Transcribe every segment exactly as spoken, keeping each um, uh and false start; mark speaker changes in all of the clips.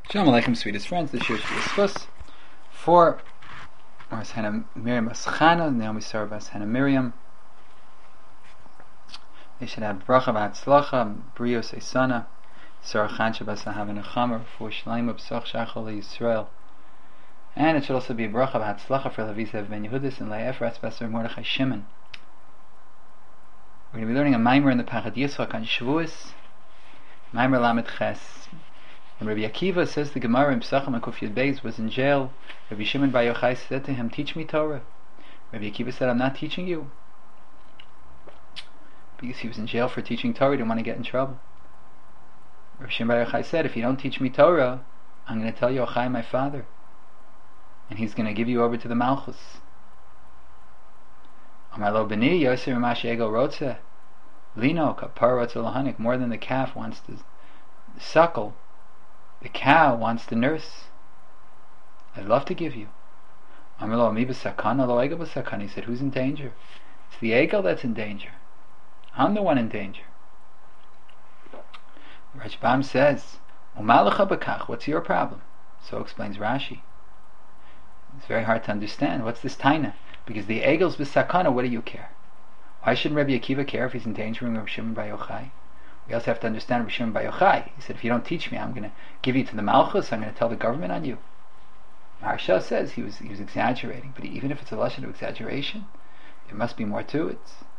Speaker 1: Shalom Aleichem, sweetest friends. This year should discuss for Ras Hannah Miriam Bas Chana, Naomi Sarah Bas Hannah Miriam. They should have bracha v'hatzlacha, brios eisana, Sarah Chansha Bas Ahav Nechama, for Shleima B'soch Shachol Yisrael. And it should also be a bracha v'hatzlacha for Levizev Ben Yehudis and Le'efratz Bas Mordechai Shimon. We're going to be learning a Maimer in the Pachad Yitzchak on Shavuos, Maimer Lamed Ches. And Rabbi Akiva says the Gemara in Pesachim and Kuf Yud Beis was in jail. Rabbi Shimon Bar Yochai said to him, "Teach me Torah." Rabbi Akiva said, "I'm not teaching you," because he was in jail for teaching Torah. He didn't want to get in trouble. Rabbi Shimon Bar Yochai said, "If you don't teach me Torah, I'm going to tell Yochai, my father, and he's going to give you over to the Malchus." Amar lo b'ni yoser ma'ash ego rotze lino kapar rotze lahanik. More than the calf wants to suckle, the cow wants to nurse. I'd love to give you. Amar lo mi b'sakana lo egel b'sakana. He said, who's in danger? It's the egel that's in danger. I'm the one in danger. Rashbam says, Umalacha b'kach, what's your problem? So explains Rashi. It's very hard to understand. What's this taina? Because the egel's b'sakana, what do you care? Why shouldn't Rabbi Akiva care if he's endangering Rabbi Shimon Bar Yochai? We also have to understand Rabbi Shimon Bar Yochai. He said, if you don't teach me, I'm going to give you to the Malchus, I'm going to tell the government on you. Maharsha says he was he was exaggerating, but even if it's a lesson of exaggeration, there must be more to it.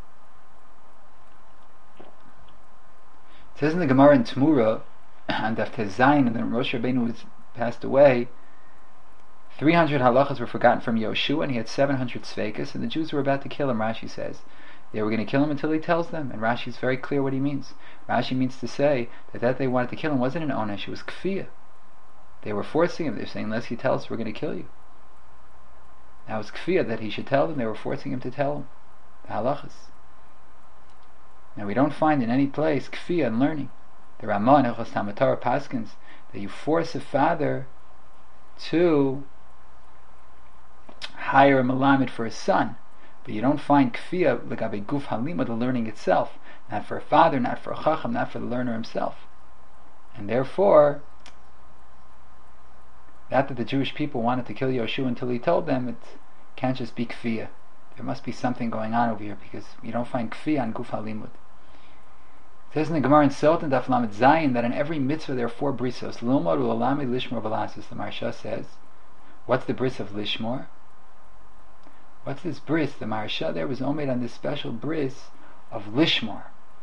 Speaker 1: It says in the Gemara in Tmura, on Daf Tezayin, and then Rosh Rabbeinu was passed away, three hundred halachas were forgotten from Yoshua, and he had seven hundred sveikas, and the Jews were about to kill him, Rashi says. They were going to kill him until he tells them, and Rashi is very clear what he means. Rashi means to say that that they wanted to kill him wasn't an onesh, it was kfiyah. They were forcing him. They were saying, unless he tells us, we're going to kill you. Now it was kfiyah that he should tell them. They were forcing him to tell them the halachas. Now we don't find in any place kfiyah in learning. The Ramah in Hilchos Talmud Torah paskins that you force a father to hire a melamed for his son, but you don't find kfiyah legabe guf halima, the learning itself, not for a father, not for a chacham, not for the learner himself. And therefore, that that the Jewish people wanted to kill Yoshua until he told them, it can't just be kfiyah. There must be something going on over here, because you don't find kfiyah on guf halimud. It says in the Gemara in Sot and Daf Lamed Zayin that in every mitzvah there are four brisos. Lilmod u'olami lishmor v'lasis. The Maharsha says, what's the bris of lishmor? What's this bris? The Maharsha there was made on this special bris of lishmor.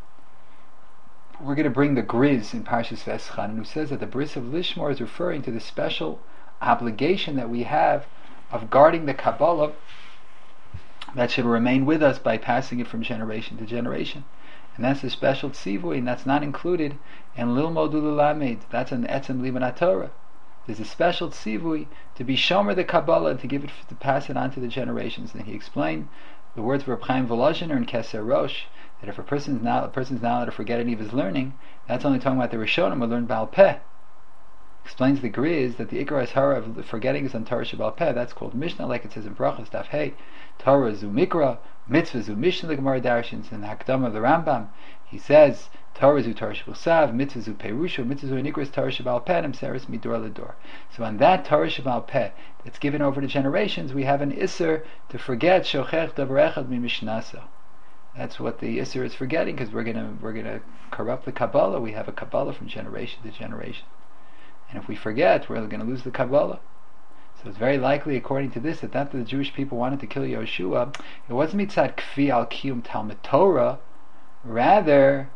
Speaker 1: We're going to bring the griz in Parshas Veschan, who says that the bris of lishmor is referring to the special obligation that we have of guarding the Kabbalah that should remain with us by passing it from generation to generation. And that's a special tzivui, and that's not included in Lilmod u'Lamed. That's an etzem limanat Torah. There's a special tzivui to be shomer the Kabbalah and to give it, to pass it on to the generations. And he explained the words of Reb Chaim Volozhin in Keser Rosh, that if a person's not a person's not allowed to forget any of his learning, that's only talking about the Rishonim who learn Baal Peh. Explains the Griz that the Ikar Hara of forgetting is on Torah Shebal Peh. That's called Mishnah, like it says in Brachos Daf Hey. Torah zu Mikra, Mitzvah zu Mishnah. The Gemara Darshins in the Hakdama of the Rambam, he says Torah zu Torah Shebal Sav, Mitzvah zu Perusha, Mitzvah zu Nikras Torah Shebal Peh, and Seres Midor Ledor. So on that Torah Shebal Peh that's given over to generations, we have an Isser to forget Shochech Davar Echad mi Mishnasa. That's what the Isser is forgetting, because we're gonna we're gonna corrupt the Kabbalah. We have a Kabbalah from generation to generation, and if we forget, we're going to lose the Kabbalah. So it's very likely, according to this, that that the Jewish people wanted to kill Yoshua, it wasn't mitzad kfi al kiyum Talmud Torah. Rather,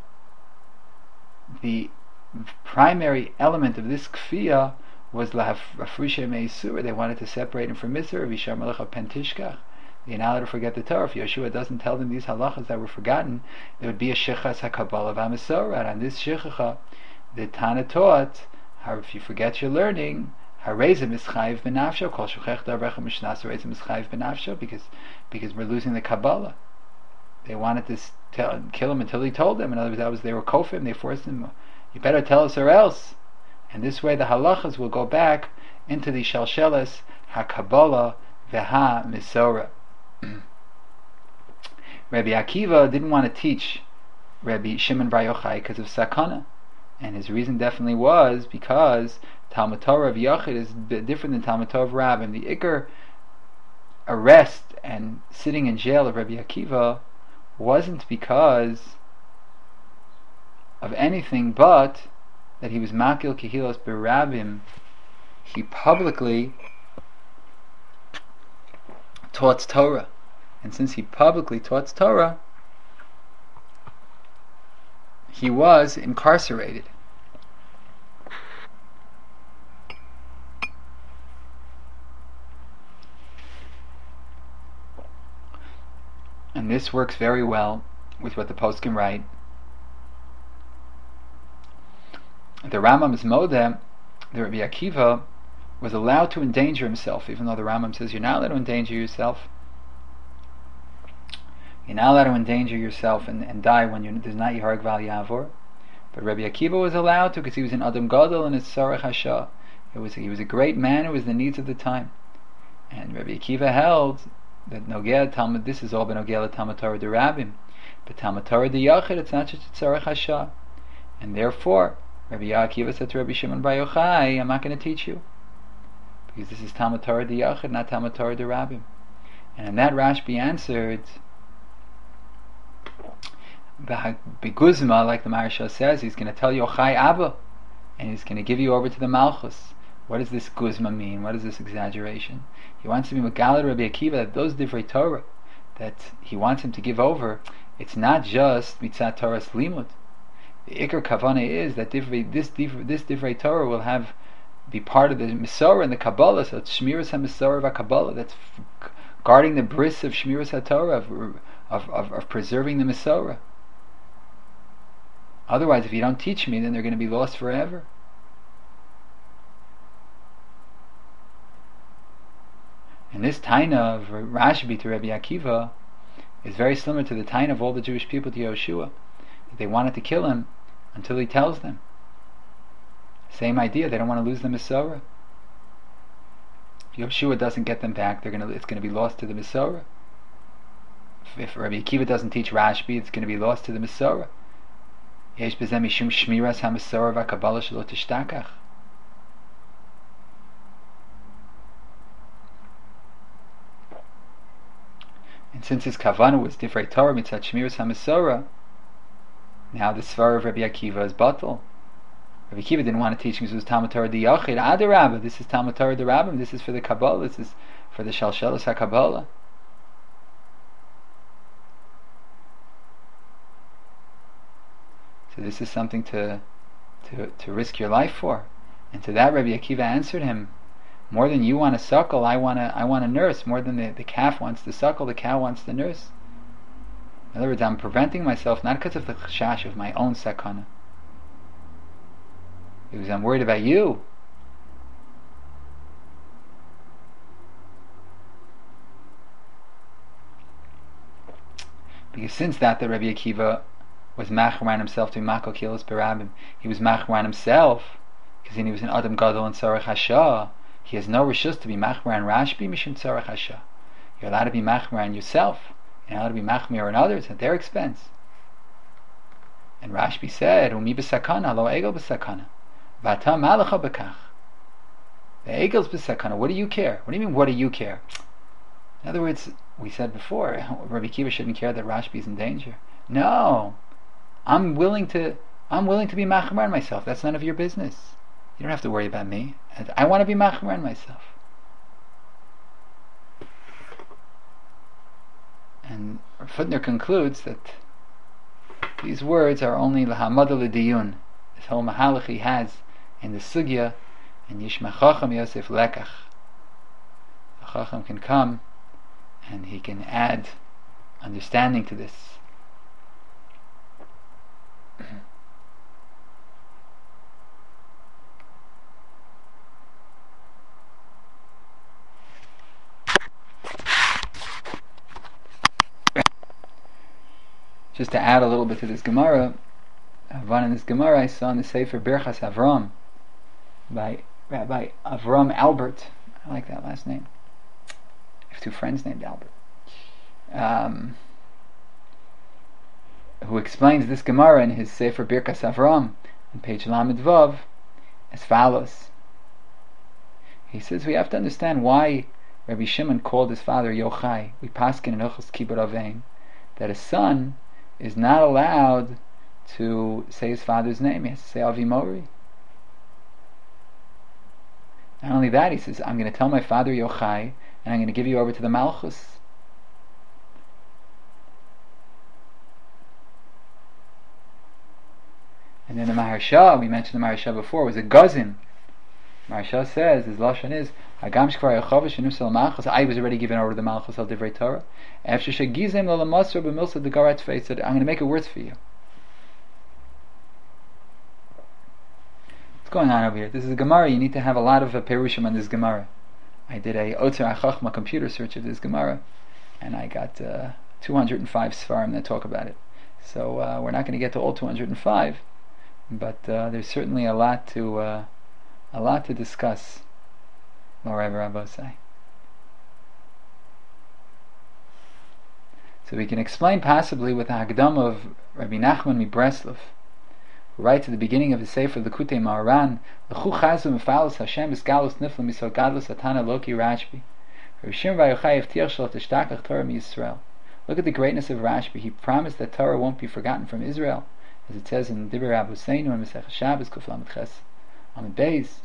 Speaker 1: the primary element of this kfiyah was lahafrishe meisur. They wanted to separate him from Mitzvah. Vishar Melech of Pentishkach. You're not allowed to forget the Torah. If Yoshua doesn't tell them these halachas that were forgotten, there would be a shechas hakabbalah v'amasorah. And on this shechacha, the Tana taught, how if you forget your learning, harezim is chayiv benafsho, kol shechech davrecha mishnasa harezim is chayiv benafsho, because because we're losing the Kabbalah. They wanted to tell, kill him until he told them. In other words, that was they were kofim. They forced him. You better tell us or else. And this way, the halachas will go back into the shalshelas hakabbalah veha misora. Rabbi Akiva didn't want to teach Rabbi Shimon Bar Yochai because of sakana, and his reason definitely was because Talmud Torah of Yachid is different than Talmud Torah of Rabbim. The Iker arrest and sitting in jail of Rabbi Akiva wasn't because of anything but that he was Makil Kehilos Berabim. He publicly taught Torah. And since he publicly taught Torah, he was incarcerated. And this works very well with what the poskim write. The Rambam's modeh, the Rabbi Akiva, was allowed to endanger himself, even though the Rambam says you're not allowed to endanger yourself. You're not allowed to endanger yourself and, and die when you're, there's not Yiharag Val Yavor. But Rabbi Akiva was allowed to because he was an Adam Gadol and his Tzarech Hasha. It was he was a great man. It was the needs of the time. And Rabbi Akiva held that Nogel Talmud, this is all by Nogel Talmud Torah de Rabbim, but Talmud Torah de Yachid, it's not just Tzarech Hasha. And therefore, Rabbi Akiva said to Rabbi Shimon Bar Yochai, I'm not going to teach you, because this is Talmud Torah de Yachid, not Talmud Torah de Rabbim. And in that Rashbi answered, Beguzma, like the Maharsha says, he's going to tell Yochai Abba, and he's going to give you over to the Malchus. What does this Guzma mean? What is this exaggeration? He wants to be Megalad Rabbi Akiva that those Divrei Torah that he wants him to give over, it's not just Mitzat Torah's Limud. The Iker Kavana is that divrei, this, divrei, this Divrei Torah will have be part of the Mesorah and the Kabbalah, so it's Shmiras HaMesorah VaKabbalah, that's f- guarding the bris of Shmiras HaTorah, of, of, of, of preserving the Mesorah. Otherwise, if you don't teach me, then they're going to be lost forever. And this Taina of Rashbi to Rabbi Akiva is very similar to the Taina of all the Jewish people to Yoshua. They wanted to kill him until he tells them. Same idea, they don't want to lose the Mesorah. If Yoshua doesn't get them back, they're gonna, it's going to be lost to the Mesorah. If, if Rabbi Akiva doesn't teach Rashbi, it's going to be lost to the Mesorah. Yesh b'zeh mishum shmiras ha-Mesorah v'Kabbalah shelo tishtakach. And since his kavanah was Divrei Torah mitzat shmiras ha-Mesorah, now the Svar of Rabbi Akiva is batal. Rabbi Akiva didn't want to teach him because it was Talmud Torah di Yachid. Adarabba, this is Talmud Torah di Rabbim. This is for the Kabbalah. This is for the Shalshelos HaKabbalah. So this is something to, to to risk your life for. And to that Rabbi Akiva answered him, more than you want to suckle, I want to I want to nurse. More than the, the calf wants to suckle, the cow wants to nurse. In other words, I'm preventing myself not because of the chashash of my own sakana, because I'm worried about you. Because since that the Rabbi Akiva was machran himself to Makol Kehilos Berabim, he was machran himself because he was an Adam Gadol and Tzarech Hasha. He has no rishus to be machran Rashbi mishum Tzarech Hasha. You're allowed to be machran yourself. You're allowed to be machmir on others at their expense. And Rashbi said, "Umi b'sakana lo egel b'sakana, v'ata malacha b'kach." The egel's b'sakana. What do you care? What do you mean? What do you care? In other words, we said before, Rabbi Akiva shouldn't care that Rashbi is in danger. No, I'm willing to. I'm willing to be machmir myself. That's none of your business. You don't have to worry about me. I want to be machmir myself. And Footner concludes that these words are only lahamada l'diyun. This whole mahalach he has in the sugya, and Yishma Chacham Yosef Lekach. The Chacham can come and he can add understanding to this. Just to add a little bit to this Gemara, one in this Gemara I saw in the Sefer Birchas Avram by Rabbi Avram Albert. I like that last name. I have two friends named Albert. Um, who explains this Gemara in his Sefer Birchas Avram on page Lamed Vav as follows. He says we have to understand why Rabbi Shimon called his father Yochai. We paskin in Hilchos Kibud Avein that a son is not allowed to say his father's name. He has to say Avi Mori. Not only that, he says, I'm going to tell my father Yochai, and I'm going to give you over to the Malchus. And then the Maharsha, we mentioned the Maharsha before, was a Gazin. Maharsha says, his Lashon is, Hagam shkvar Yechavish v'nusel Malchus, I was already given over to the Malchus al Divrei Torah. After Shegizem l'lamasr b'milsa degarat face, said, I'm going to make it worse for you. What's going on over here? This is a Gemara. You need to have a lot of uh, perushim on this Gemara. I did a Otzer HaChachma computer search of this Gemara, and I got uh, two hundred five svarim that talk about it. So uh, we're not going to get to all two hundred five, but uh, there's certainly a lot to uh, a lot to discuss. Moreover, Rabbosai. So we can explain possibly with the Hagdam of Rabbi Nachman Mibreslov, who writes at the beginning of his Sefer Likutei Maharan, L'chu chazu mefalos Hashem es galus nifla misal gadlus atana loki Rashbi. Rabbi Shimon bar Yochai evtiach shel tishtakach Torah miYisrael. Look at the greatness of Rashbi. He promised that Torah won't be forgotten from Israel, as it says in Divrei Rabbeinu and Masechah Shabbos Kuf Lamed Ches Amud Beis.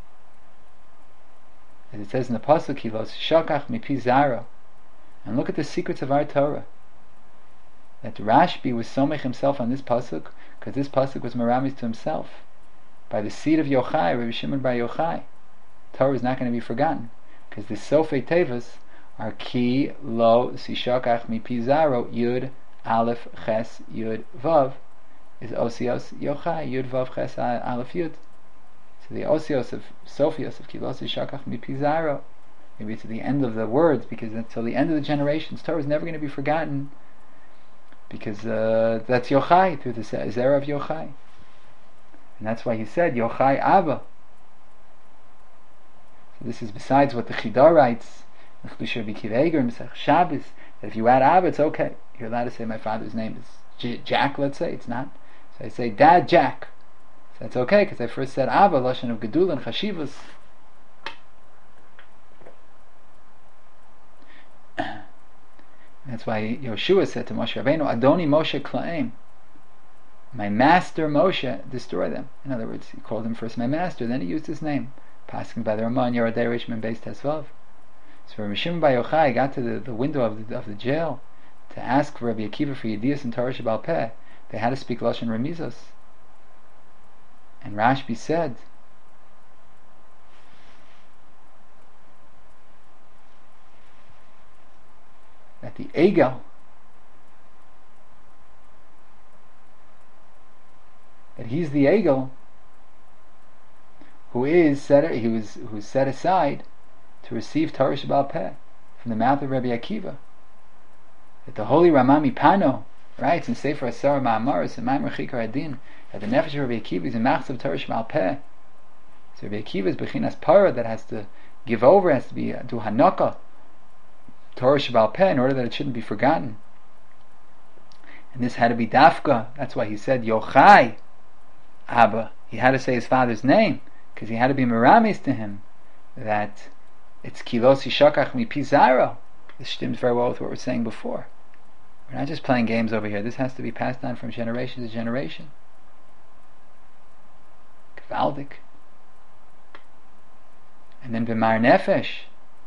Speaker 1: As it says in the Pasuk, Ki lo shakach mipi zaro. And look at the secrets of our Torah. That Rashbi was somech himself on this pasuk, because this pasuk was maramis to himself. By the seed of Yochai, Rabbi Shimon bar Yochai, Torah is not going to be forgotten, because the Sofei Tevas are Ki lo sishakach mipi zaro Yud Aleph Ches Yud Vav is Osios Yochai Yud Vav Ches Aleph Yud. So the Osios of Sophios of Ki lo sishakach mipi zaro, maybe to the end of the words, because until the end of the generations, Torah is never going to be forgotten. Because uh, that's Yochai, through the Zera of Yochai. And that's why he said, Yochai Abba. So this is besides what the Chida writes, that if you add Abba, it's okay. You're allowed to say my father's name is J- Jack, let's say. It's not. So I say, Dad Jack. So that's okay, because I first said Abba, Lashon of Gedul and Chashivas. That's why Yoshua said to Moshe Rabbeinu, Adoni Moshe Klaim, my master Moshe, destroy them. In other words, he called him first my master, then he used his name. Passing by the Ramah and Yerodei Rishman based Tesvav. So Rabbi Shimon bar Yochai got to the, the window of the, of the jail to ask for Rabbi Akiva for Yedias and Torah Shebal Peh. They had to speak Lashon Remizos. And Rashbi said, that the Egel, that he's the Egel who is set, he was who's set aside to receive Torah Shebal Peh from the mouth of Rabbi Akiva. That the holy Ramami Pano writes in Sefer Asar Ma'amaros and Ma'amar Chikar Adin that the nefesh of Rabbi Akiva is a machzav Torah Shebal Peh. So Rabbi Akiva is bechinas para that has to give over, has to be uh, do hanaka Torah Shebal Peh in order that it shouldn't be forgotten. And this had to be dafka. That's why he said Yochai Abba. He had to say his father's name, because he had to be meramis to him that it's kilosi shakach mi pizaro. This stems very well with what we were saying before. We're not just playing games over here. This has to be passed on from generation to generation. Kvaldik. And then b'mar nefesh,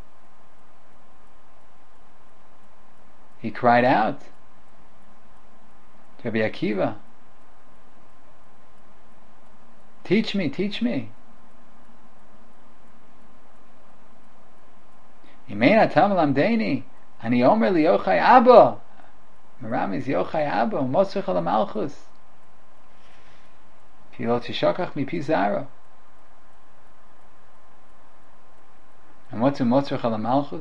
Speaker 1: he cried out to Rabbi Akiva, teach me, teach me. Imena tamalam deni, ani omer li Yochai Abba. Maram is Yochai Abba, motzrich al malchus. Kilot shishakach mi pizaro. And what's a motzrich al malchus?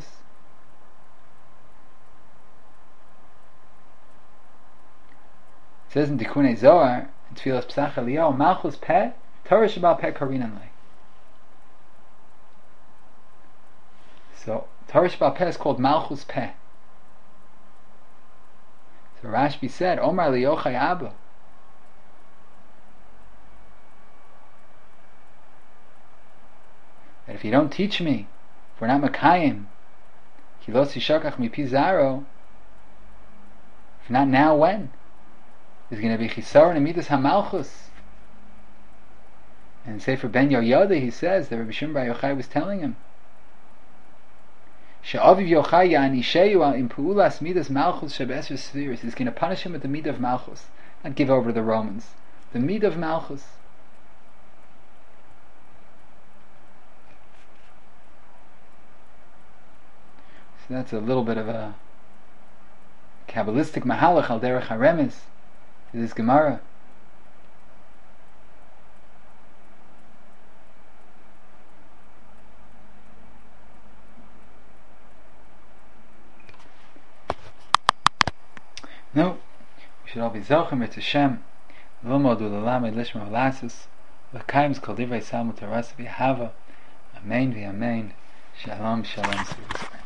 Speaker 1: It says in Tikunei Zohar, in Tfilas Psach Eliyahu, Malchus Peh, Torah Shebal Peh Karinan Le. So, Torah Shebal Peh is called Malchus Peh. So Rashbi said, Omar Li Yochai Abba. that if you don't teach me, if we're not Makayim, Ki lo tishakach mipi zaro, if not now, when? There's going to be Chisar and Midas HaMalchus. And Sefer Ben Yoyada, he says that Rabbi Shimon Bar Yochai was telling him, She'aviv Yochai ya'anisheyu al impu'ulas Midas Malchus shebe'esher Sfiris. He's going to punish him with the Midah of Malchus, not give over to the Romans. The Midah of Malchus. So that's a little bit of a Kabbalistic mahalach al derech haremes to this Gemara. No, we should all be zochem et Hashem, v'lomod u'lalamed lishma v'lasus, v'kayim kol divrei salmut haras v'yahava, amen v'amen, shalom shalom.